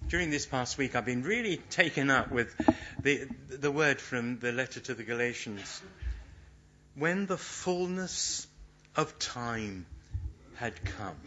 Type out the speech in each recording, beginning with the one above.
During this past week, I've been really taken up with the word from the letter to the Galatians. When the fullness of time had come,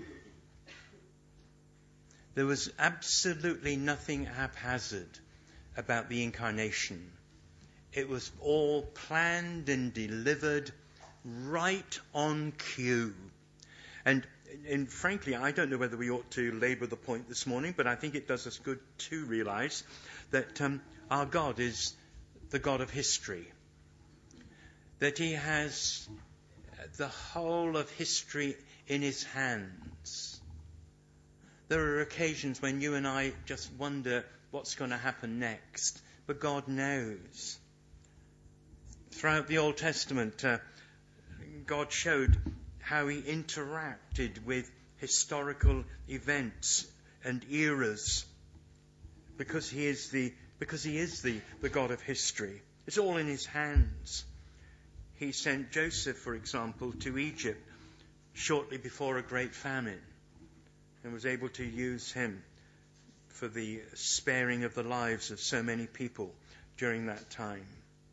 there was absolutely nothing haphazard about the incarnation. It was all planned and delivered right on cue. And frankly, I don't know whether we ought to labour the point this morning, but I think it does us good to realise that our God is the God of history. That he has the whole of history in his hands. There are occasions when you and I just wonder what's going to happen next, but God knows. Throughout the Old Testament, God showed how he interacted with historical events and eras because he is the God of history. It's all in his hands. He sent Joseph, for example, to Egypt shortly before a great famine and was able to use him for the sparing of the lives of so many people during that time.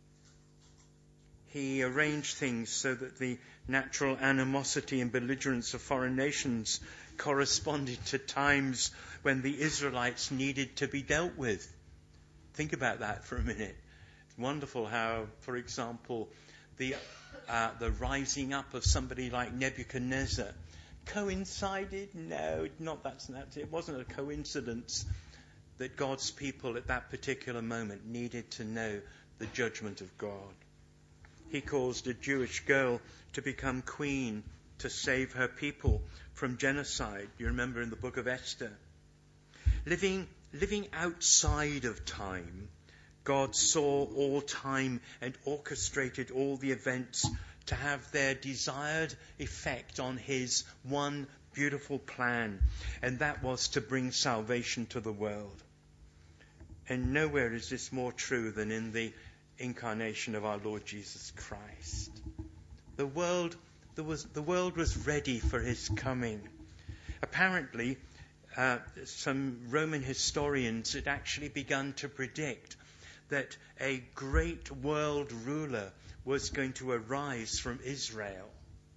He arranged things so that the natural animosity and belligerence of foreign nations corresponded to times when the Israelites needed to be dealt with. Think about that for a minute. It's wonderful how, for example, the rising up of somebody like Nebuchadnezzar coincided? No, it wasn't a coincidence that God's people at that particular moment needed to know the judgment of God. He caused a Jewish girl to become queen to save her people from genocide. You remember in the book of Esther. Living outside of time, God saw all time and orchestrated all the events to have their desired effect on his one beautiful plan, and that was to bring salvation to the world. And nowhere is this more true than in the incarnation of our Lord Jesus Christ. The world was ready for his coming. Apparently, some Roman historians had actually begun to predict that a great world ruler was going to arise from Israel.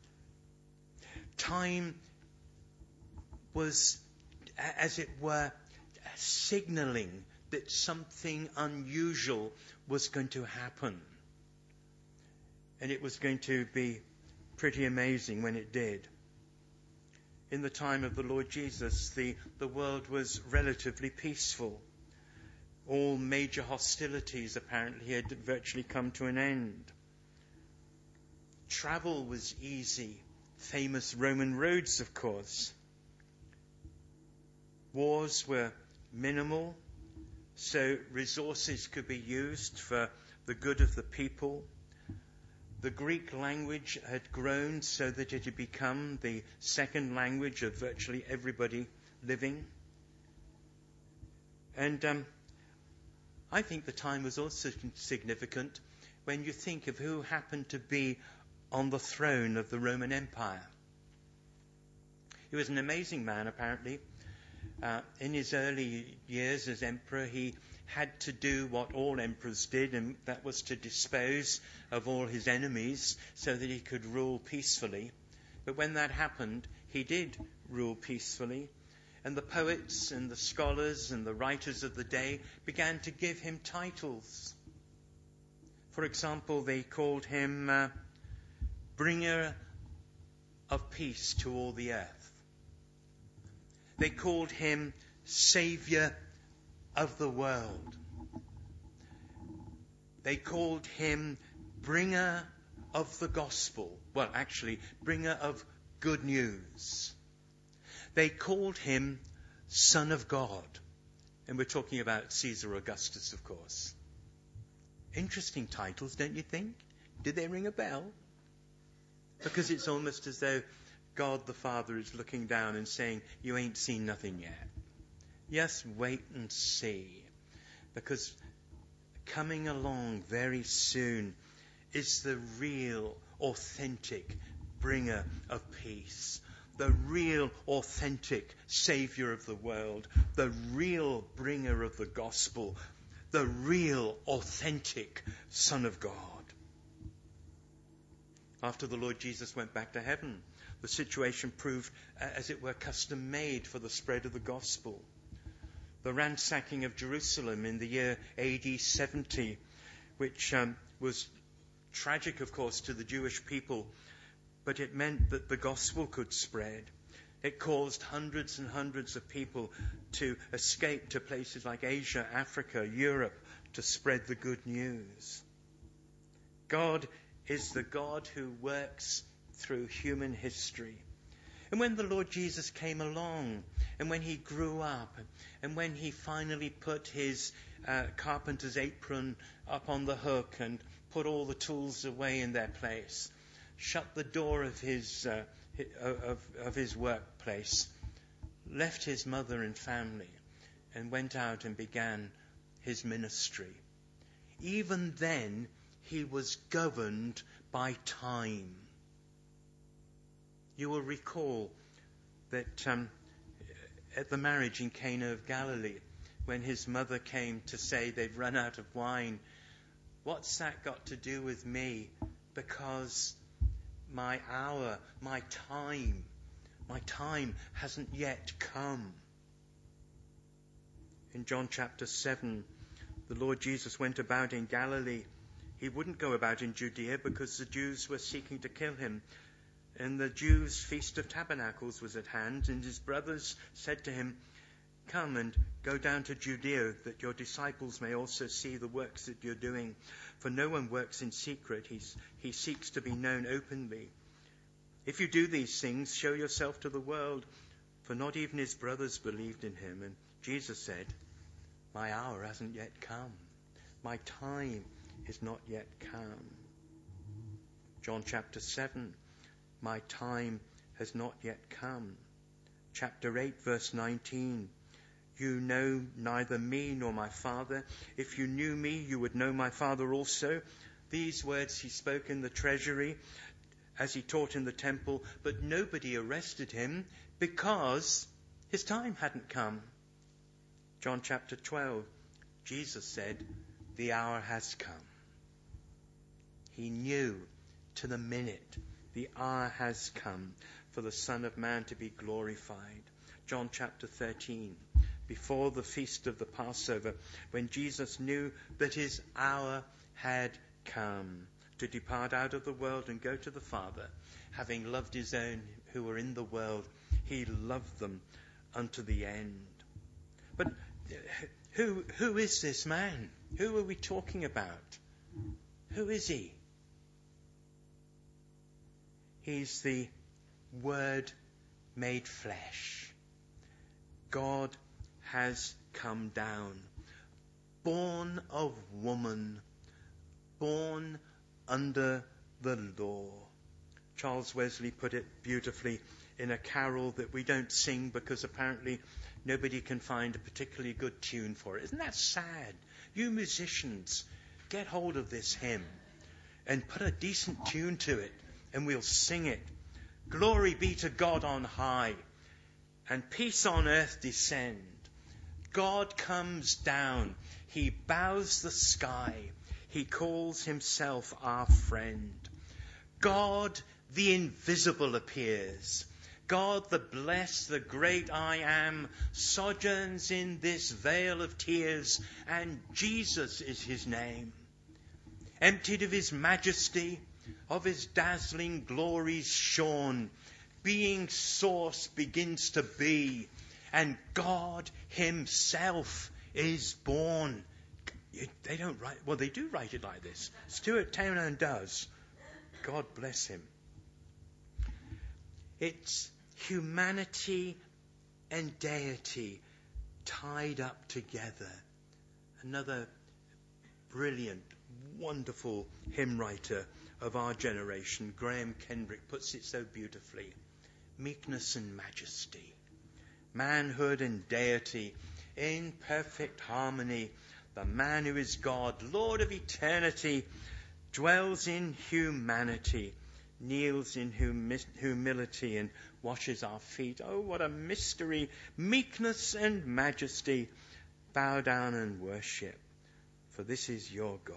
Time was, as it were, signalling that something unusual was going to happen. And it was going to be pretty amazing when it did. In the time of the Lord Jesus, the world was relatively peaceful. All major hostilities apparently had virtually come to an end. Travel was easy. Famous Roman roads, of course. Wars were minimal, so resources could be used for the good of the people. The Greek language had grown so that it had become the second language of virtually everybody living. And I think the time was also significant when you think of who happened to be on the throne of the Roman Empire. He was an amazing man, apparently. In his early years as emperor, he had to do what all emperors did, and that was to dispose of all his enemies so that he could rule peacefully. But when that happened, he did rule peacefully. And the poets and the scholars and the writers of the day began to give him titles. For example, they called him bringer of peace to all the earth. They called him Saviour of the world. They called him bringer of the gospel. Well, actually, bringer of good news. They called him Son of God. And we're talking about Caesar Augustus, of course. Interesting titles, don't you think? Did they ring a bell? Because it's almost as though God the Father is looking down and saying, you ain't seen nothing yet. Yes, wait and see. Because coming along very soon is the real, authentic bringer of peace. the real, authentic Saviour of the world, the real bringer of the gospel, the real, authentic Son of God. After the Lord Jesus went back to heaven, the situation proved, as it were, custom-made for the spread of the gospel. The ransacking of Jerusalem in the year AD 70, which was tragic, of course, to the Jewish people, but it meant that the gospel could spread. It caused hundreds and hundreds of people to escape to places like Asia, Africa, Europe, to spread the good news. God is the God who works through human history. And when the Lord Jesus came along, and when he grew up, and when he finally put his carpenter's apron up on the hook and put all the tools away in their place, shut the door of his workplace, left his mother and family, and went out and began his ministry. Even then, he was governed by time. You will recall that at the marriage in Cana of Galilee, when his mother came to say they've run out of wine, what's that got to do with me? Because my hour, my time hasn't yet come. In John chapter 7, the Lord Jesus went about in Galilee. He wouldn't go about in Judea because the Jews were seeking to kill him. And the Jews' Feast of Tabernacles was at hand, and his brothers said to him, "Come and go down to Judea, that your disciples may also see the works that you're doing. For no one works in secret. He seeks to be known openly. If you do these things, show yourself to the world." For not even his brothers believed in him. And Jesus said, "My hour hasn't yet come. My time is not yet come." John chapter 7, "My time has not yet come." Chapter 8, verse 19, "You know neither me nor my Father. If you knew me, you would know my Father also." These words he spoke in the treasury as he taught in the temple, but nobody arrested him because his time hadn't come. John chapter 12, Jesus said, "The hour has come." He knew to the minute the hour has come for the Son of Man to be glorified. John chapter 13, before the feast of the Passover, when Jesus knew that his hour had come to depart out of the world and go to the Father, having loved his own who were in the world, he loved them unto the end. But who is this man? Who are we talking about? Who is he? He's the Word made flesh. God has come down, born of woman, born under the law. Charles Wesley put it beautifully in a carol that we don't sing because apparently nobody can find a particularly good tune for it. Isn't that sad? You musicians, get hold of this hymn and put a decent tune to it, and we'll sing it. Glory be to God on high, and peace on earth descend. God comes down, he bows the sky, he calls himself our friend. God the invisible appears. God the blessed, the great I am, sojourns in this vale of tears, and Jesus is his name. Emptied of his majesty, of his dazzling glories shorn, being source begins to be, and God himself is born. They don't write, well, they do write it like this. Stuart Townend does. God bless him. It's humanity and deity tied up together. Another brilliant, wonderful hymn writer of our generation, Graham Kendrick, puts it so beautifully. Meekness and majesty, manhood and deity, in perfect harmony. The man who is God, Lord of eternity, dwells in humanity. kneels in humility and washes our feet. Oh, what a mystery! Meekness and majesty. Bow down and worship, for this is your God.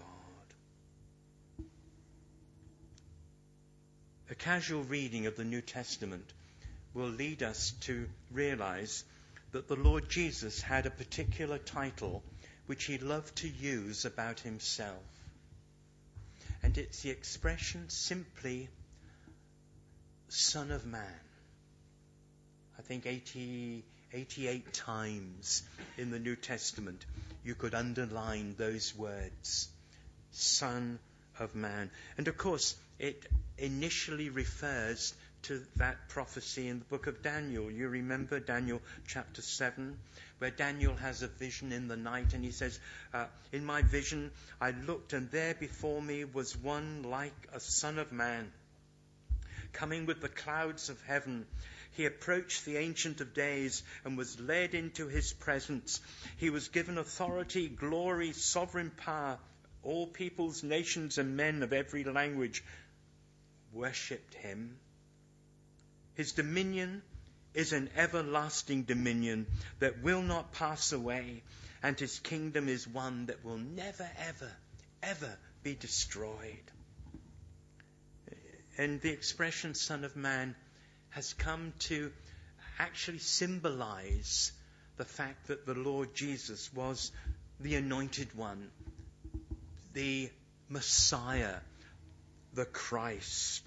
A casual reading of the New Testament will lead us to realize that the Lord Jesus had a particular title which he loved to use about himself. And it's the expression simply Son of Man. I think 88 times in the New Testament you could underline those words, Son of Man. And of course, it initially refers to that prophecy in the book of Daniel. You remember Daniel chapter 7, where Daniel has a vision in the night, and he says, in my vision I looked, and there before me was one like a son of man, coming with the clouds of heaven. He approached the Ancient of Days and was led into his presence. He was given authority, glory, sovereign power. All peoples, nations, and men of every language worshipped him. His dominion is an everlasting dominion that will not pass away, and his kingdom is one that will never, ever, ever be destroyed. And the expression Son of Man has come to actually symbolize the fact that the Lord Jesus was the Anointed One, the Messiah, the Christ.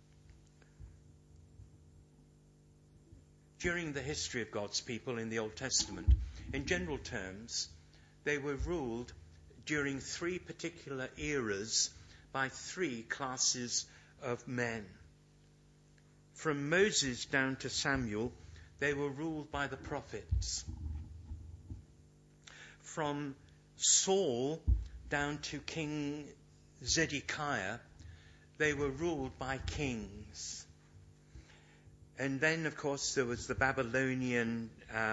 During the history of God's people in the Old Testament, in general terms, they were ruled during three particular eras by three classes of men. From Moses down to Samuel, they were ruled by the prophets. From Saul down to King Zedekiah, they were ruled by kings. And then, of course, there was the Babylonian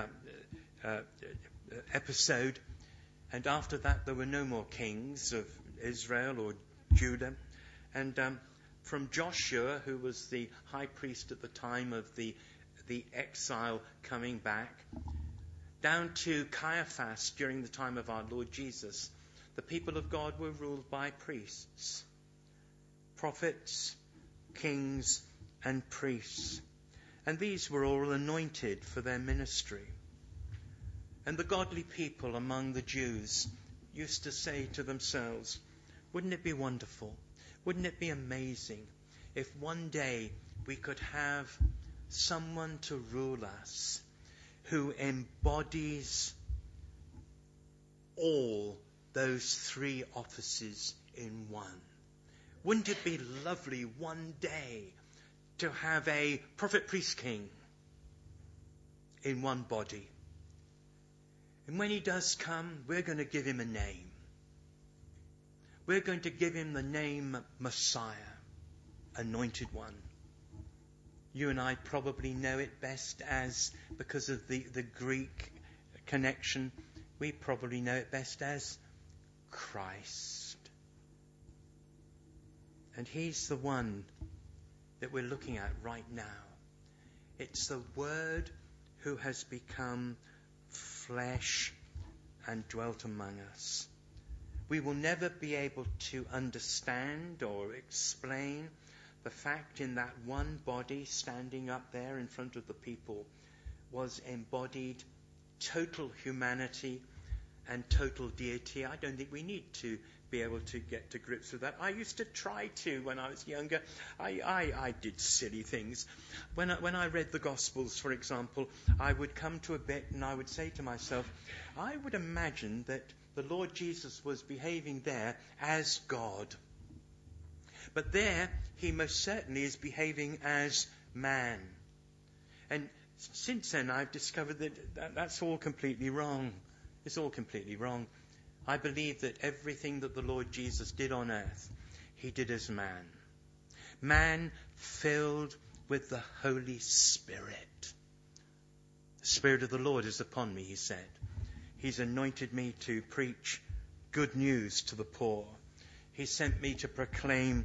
episode. And after that, there were no more kings of Israel or Judah. And from Joshua, who was the high priest at the time of the exile coming back, down to Caiaphas during the time of our Lord Jesus, the people of God were ruled by priests, prophets, kings, and priests. And these were all anointed for their ministry. And the godly people among the Jews used to say to themselves, wouldn't it be wonderful? Wouldn't it be amazing if one day we could have someone to rule us who embodies all those three offices in one? Wouldn't it be lovely one day to have a prophet, priest, king in one body? And when he does come, we're going to give him a name. We're going to give him the name Messiah, Anointed One. You and I probably know it best as, because of the Greek connection, we probably know it best as Christ. And he's the one that we're looking at right now. It's the Word who has become flesh and dwelt among us. We will never be able to understand or explain the fact in that one body standing up there in front of the people was embodied total humanity and total deity. I don't think we need to be able to get to grips with that. I used to try to when I was younger. I did silly things. When I read the Gospels, for example, I would come to a bit and I would say to myself, I would imagine that the Lord Jesus was behaving there as God. But there, he most certainly is behaving as man. And since then, I've discovered that that's all completely wrong. It's all completely wrong. I believe that everything that the Lord Jesus did on earth, he did as man. Man filled with the Holy Spirit. The Spirit of the Lord is upon me, he said. He's anointed me to preach good news to the poor. He sent me to proclaim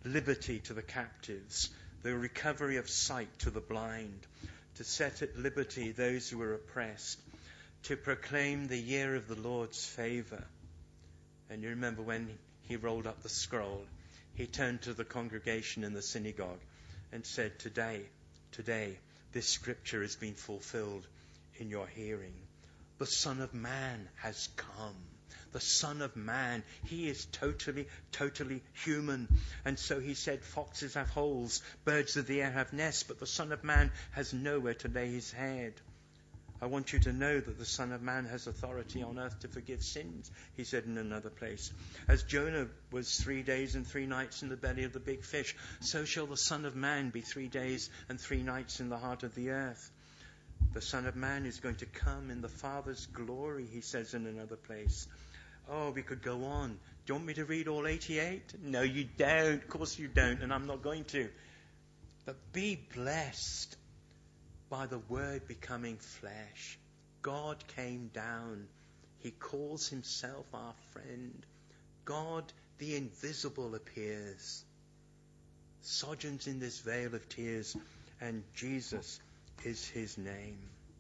liberty to the captives, the recovery of sight to the blind, to set at liberty those who were oppressed, to proclaim the year of the Lord's favour. And you remember when he rolled up the scroll, he turned to the congregation in the synagogue and said, Today, this scripture has been fulfilled in your hearing. The Son of Man has come. The Son of Man, he is totally human. And so he said, foxes have holes, birds of the air have nests, but the Son of Man has nowhere to lay his head. I want you to know that the Son of Man has authority on earth to forgive sins, he said in another place. As Jonah was 3 days and 3 nights in the belly of the big fish, so shall the Son of Man be 3 days and 3 nights in the heart of the earth. The Son of Man is going to come in the Father's glory, he says in another place. Oh, we could go on. Do you want me to read all 88? No, you don't. Of course you don't, and I'm not going to. But be blessed by the Word becoming flesh. God came down. He calls himself our friend. God, the invisible, appears. Sojourns in this vale of tears, and Jesus is his name.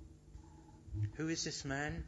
Who is this man?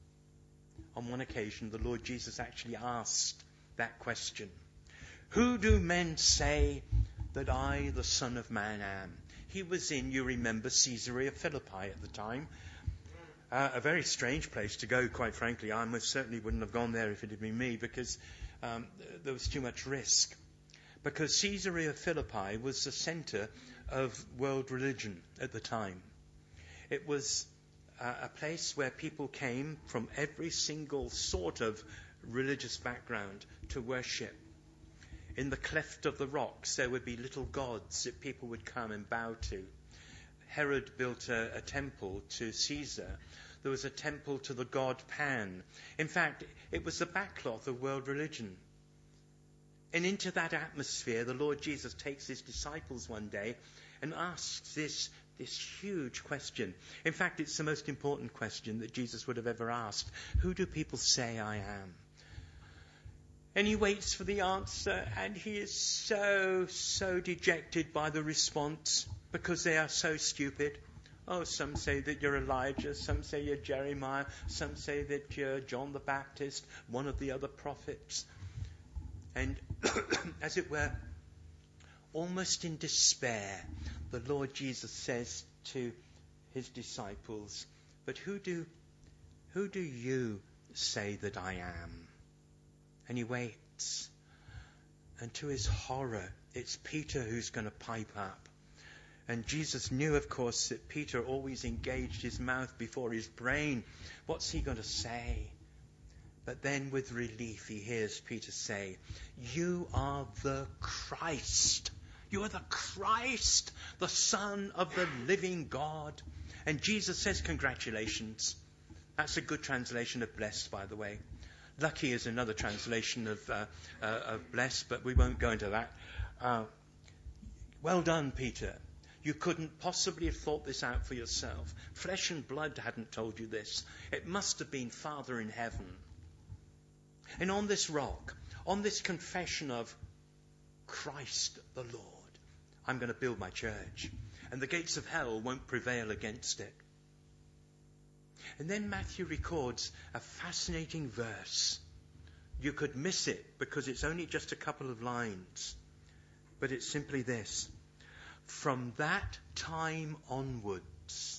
On one occasion, the Lord Jesus actually asked that question. Who do men say that I, the Son of Man, am? He was in, you remember, Caesarea Philippi at the time. A very strange place to go, quite frankly. I most certainly wouldn't have gone there if it had been me, because there was too much risk. Because Caesarea Philippi was the centre of world religion at the time. It was a place where people came from every single sort of religious background to worship. In the cleft of the rocks, there would be little gods that people would come and bow to. Herod built a temple to Caesar. There was a temple to the god Pan. In fact, it was the backcloth of world religion. And into that atmosphere, the Lord Jesus takes his disciples one day and asks this huge question. In fact, it's the most important question that Jesus would have ever asked. Who do people say I am? And he waits for the answer, and he is so dejected by the response because they are so stupid. Oh, some say that you're Elijah, some say you're Jeremiah, some say that you're John the Baptist, one of the other prophets. And as it were, almost in despair, the Lord Jesus says to his disciples, but who do you say that I am? And he waits. And to his horror, it's Peter who's going to pipe up. And Jesus knew, of course, that Peter always engaged his mouth before his brain. What's he going to say? But then with relief, he hears Peter say, you are the Christ. You are the Christ, the Son of the living God. And Jesus says, congratulations. That's a good translation of blessed, by the way. Lucky is another translation of blessed, but we won't go into that. Well done, Peter. You couldn't possibly have thought this out for yourself. Flesh and blood hadn't told you this. It must have been Father in heaven. And on this rock, on this confession of Christ the Lord, I'm going to build my church, and the gates of hell won't prevail against it. And then Matthew records a fascinating verse. You could miss it because it's only just a couple of lines. But it's simply this. From that time onwards,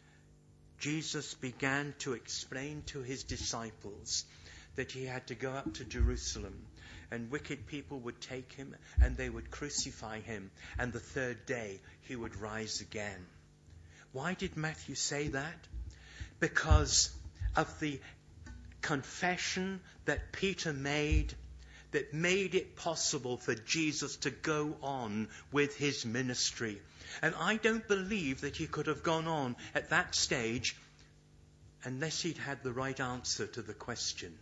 Jesus began to explain to his disciples that he had to go up to Jerusalem, and wicked people would take him and they would crucify him, and the third day he would rise again. Why did Matthew say that? Because of the confession that Peter made that made it possible for Jesus to go on with his ministry. And I don't believe that he could have gone on at that stage unless he'd had the right answer to the question.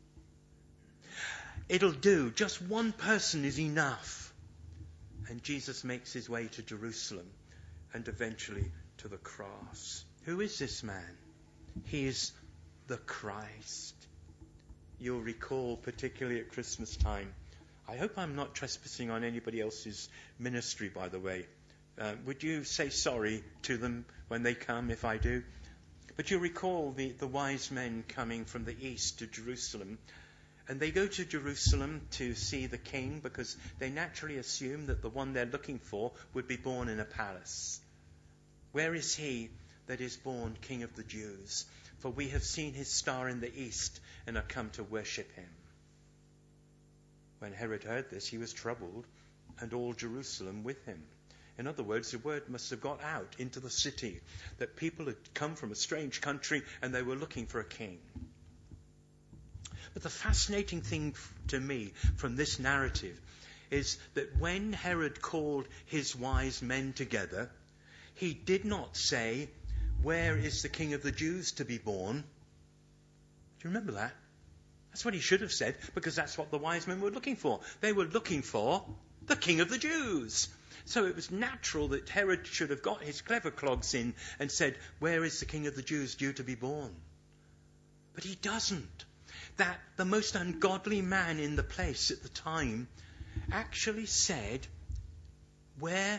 It'll do. Just one person is enough. And Jesus makes his way to Jerusalem and eventually to the cross. Who is this man? He is the Christ. You'll recall, particularly at Christmas time, I hope I'm not trespassing on anybody else's ministry, by the way. Would you say sorry to them when they come if I do? But you recall the wise men coming from the east to Jerusalem. And they go to Jerusalem to see the king because they naturally assume that the one they're looking for would be born in a palace. Where is he that is born King of the Jews? For we have seen his star in the east and are come to worship him. When Herod heard this, he was troubled, and all Jerusalem with him. In other words, the word must have got out into the city that people had come from a strange country and they were looking for a king. But the fascinating thing to me from this narrative is that when Herod called his wise men together, he did not say, "Where is the King of the Jews to be born?" Do you remember that? That's what he should have said, because that's what the wise men were looking for. They were looking for the King of the Jews. So it was natural that Herod should have got his clever clogs in and said, "Where is the King of the Jews due to be born?" But he doesn't. That the most ungodly man in the place at the time actually said, "Where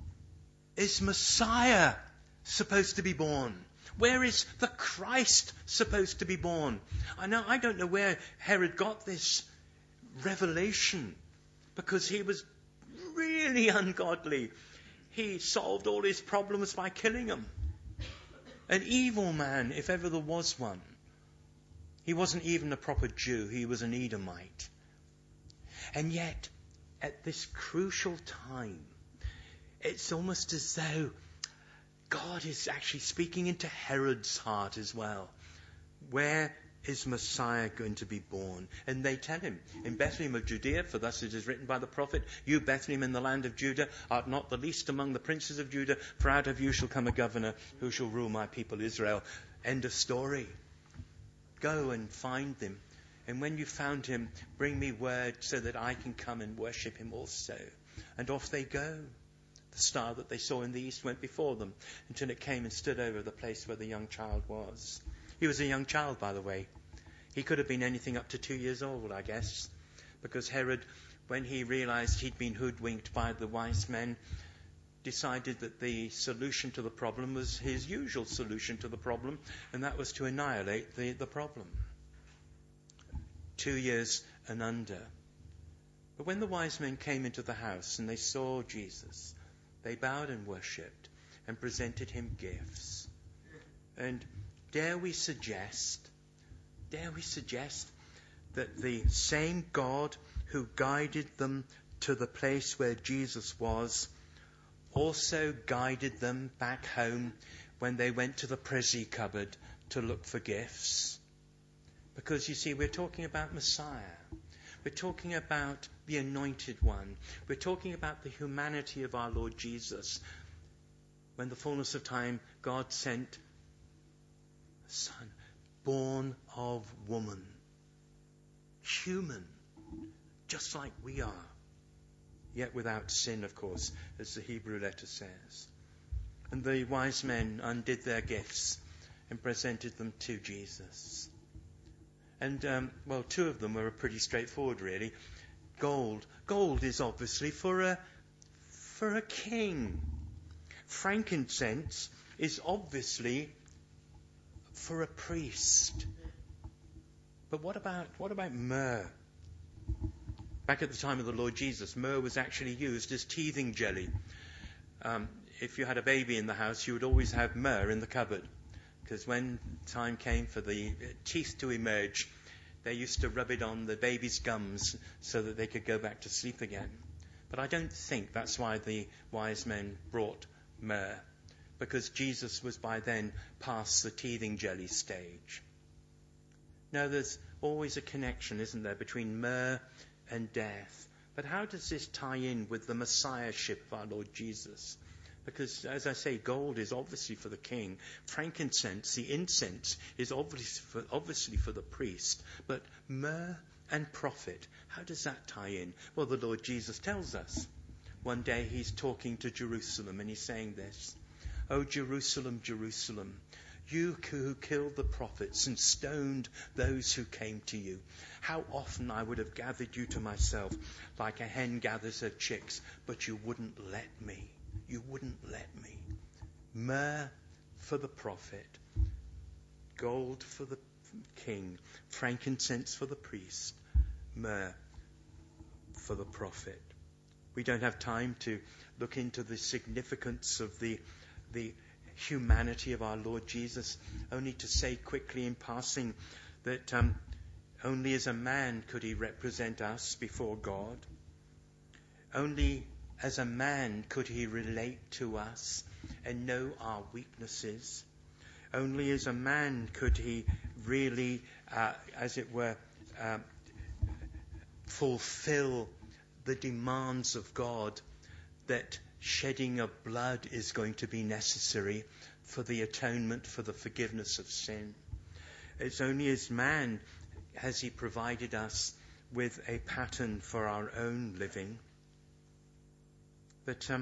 is Messiah supposed to be born? Where is the Christ supposed to be born?" I don't know where Herod got this revelation, because he was really ungodly. He solved all his problems by killing them. An evil man, if ever there was one. He wasn't even a proper Jew. He was an Edomite. And yet, at this crucial time, it's almost as though God is actually speaking into Herod's heart as well. Where is Messiah going to be born? And they tell him, "In Bethlehem of Judea, for thus it is written by the prophet, you Bethlehem in the land of Judah art not the least among the princes of Judah, for out of you shall come a governor who shall rule my people Israel." End of story. Go and find him. And when you found him, bring me word so that I can come and worship him also. And off they go. The star that they saw in the east went before them until it came and stood over the place where the young child was. He was a young child, by the way. He could have been anything up to 2 years old, I guess, because Herod, when he realized he'd been hoodwinked by the wise men, decided that the solution to the problem was his usual solution to the problem, and that was to annihilate the problem. 2 years and under. But when the wise men came into the house and they saw Jesus, they bowed and worshipped and presented him gifts. And dare we suggest that the same God who guided them to the place where Jesus was also guided them back home when they went to the prezi cupboard to look for gifts. Because you see, we're talking about Messiah. We're talking about the Anointed One. We're talking about the humanity of our Lord Jesus. When the fullness of time, God sent a Son, born of woman, human, just like we are, yet without sin, of course, as the Hebrew letter says. And the wise men undid their gifts and presented them to Jesus. And, two of them were pretty straightforward, really. Gold. Gold is obviously for a king. Frankincense is obviously for a priest. But what about myrrh? Back at the time of the Lord Jesus, myrrh was actually used as teething jelly. If you had a baby in the house, you would always have myrrh in the cupboard, because when time came for the teeth to emerge, they used to rub it on the baby's gums so that they could go back to sleep again. But I don't think that's why the wise men brought myrrh, because Jesus was by then past the teething jelly stage. Now, there's always a connection, isn't there, between myrrh and death. But how does this tie in with the Messiahship of our Lord Jesus? Because, as I say, gold is obviously for the king. Frankincense, the incense, is obviously for the priest. But myrrh and prophet, how does that tie in? Well, the Lord Jesus tells us. One day he's talking to Jerusalem and he's saying this: "Oh, Jerusalem, Jerusalem, You who killed the prophets and stoned those who came to you. How often I would have gathered you to myself like a hen gathers her chicks, but you wouldn't let me. You wouldn't let me. Myrrh for the prophet, gold for the king, frankincense for the priest, myrrh for the prophet. We don't have time to look into the significance of the humanity of our Lord Jesus, only to say quickly in passing that only as a man could he represent us before God. Only as a man could he relate to us and know our weaknesses. Only as a man could he really, as it were, fulfill the demands of God, that shedding of blood is going to be necessary for the atonement, for the forgiveness of sin. It's only as man has he provided us with a pattern for our own living. But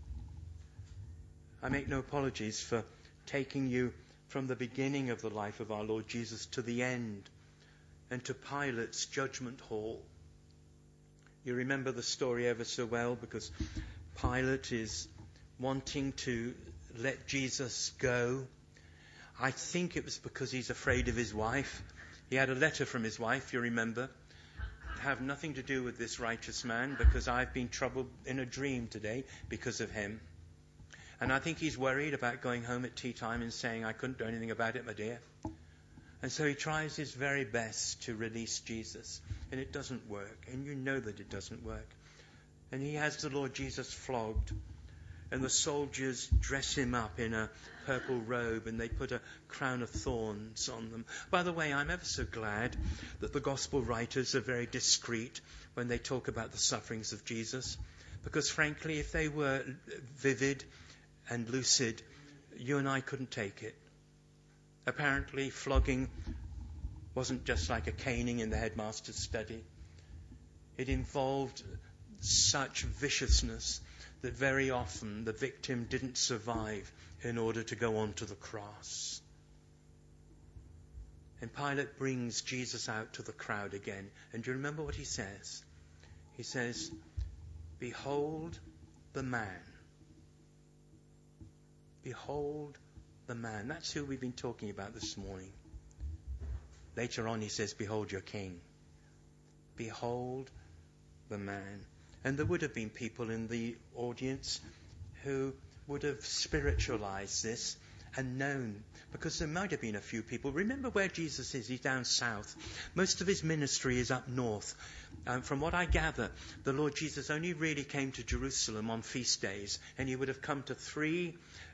I make no apologies for taking you from the beginning of the life of our Lord Jesus to the end, and to Pilate's judgment hall. You remember the story ever so well, because Pilate is wanting to let Jesus go. I think it was because he's afraid of his wife. He had a letter from his wife, you remember. Have nothing to do with this righteous man, because I've been troubled in a dream today because of him. And I think he's worried about going home at tea time and saying, I couldn't do anything about it, my dear. And so he tries his very best to release Jesus. And it doesn't work. And you know that it doesn't work. And he has the Lord Jesus flogged. And the soldiers dress him up in a purple robe, and they put a crown of thorns on them. By the way, I'm ever so glad that the gospel writers are very discreet when they talk about the sufferings of Jesus. Because frankly, if they were vivid and lucid, you and I couldn't take it. Apparently, flogging wasn't just like a caning in the headmaster's study. It involved such viciousness that very often the victim didn't survive in order to go on to the cross. And Pilate brings Jesus out to the crowd again. And do you remember what he says? He says, "Behold the man." Behold the man. That's who we've been talking about this morning. Later on he says, "Behold your king." Behold the man. And there would have been people in the audience who would have spiritualized this and known, because there might have been a few people. Remember where Jesus is. He's down south. Most of his ministry is up north. From what I gather, the Lord Jesus only really came to Jerusalem on feast days, and he would have come to three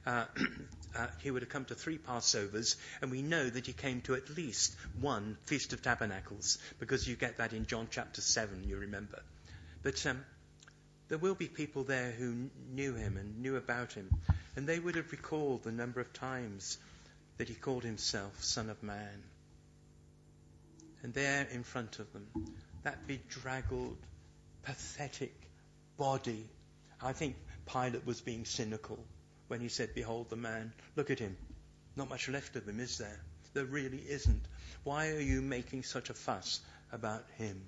Passovers, and we know that he came to at least one Feast of Tabernacles, because you get that in John chapter 7, you remember. But there will be people there who knew him and knew about him, and they would have recalled the number of times that he called himself Son of Man. And there in front of them, that bedraggled, pathetic body. I think Pilate was being cynical when he said, "Behold the man." Look at him. Not much left of him, is there? There really isn't. Why are you making such a fuss about him?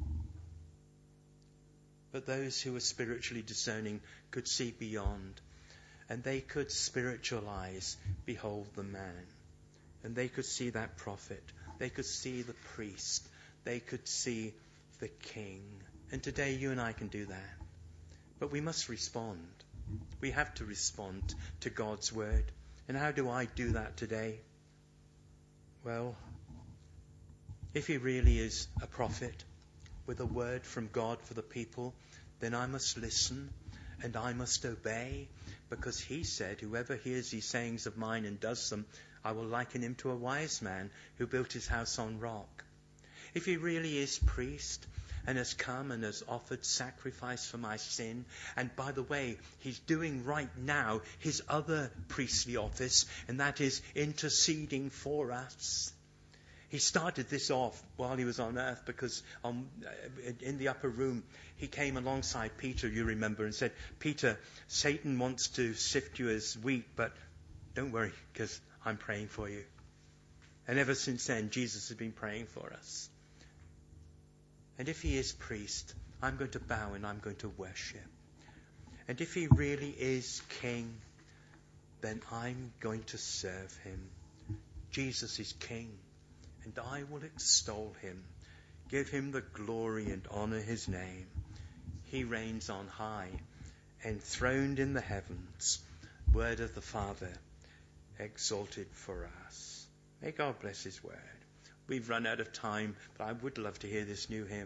But those who were spiritually discerning could see beyond, and they could spiritualize, "Behold the man." And they could see that prophet. They could see the priest. They could see the king. And today you and I can do that. But we must respond. We have to respond to God's word. And how do I do that today? Well, if he really is a prophet with a word from God for the people, then I must listen and I must obey, because he said, "Whoever hears these sayings of mine and does them, I will liken him to a wise man who built his house on rock." If he really is priest and has come and has offered sacrifice for my sin, and by the way, he's doing right now his other priestly office, and that is interceding for us. He started this off while he was on earth, because in the upper room he came alongside Peter, you remember, and said, "Peter, Satan wants to sift you as wheat, but Don't worry, because I'm praying for you. And ever since then, Jesus has been praying for us. And if he is priest, I'm going to bow and I'm going to worship. And if he really is king, then I'm going to serve him. Jesus is king, and I will extol him, give him the glory and honor his name. He reigns on high, enthroned in the heavens, word of the Father, exalted for us. May God bless his word. We've run out of time, but I would love to hear this new hymn.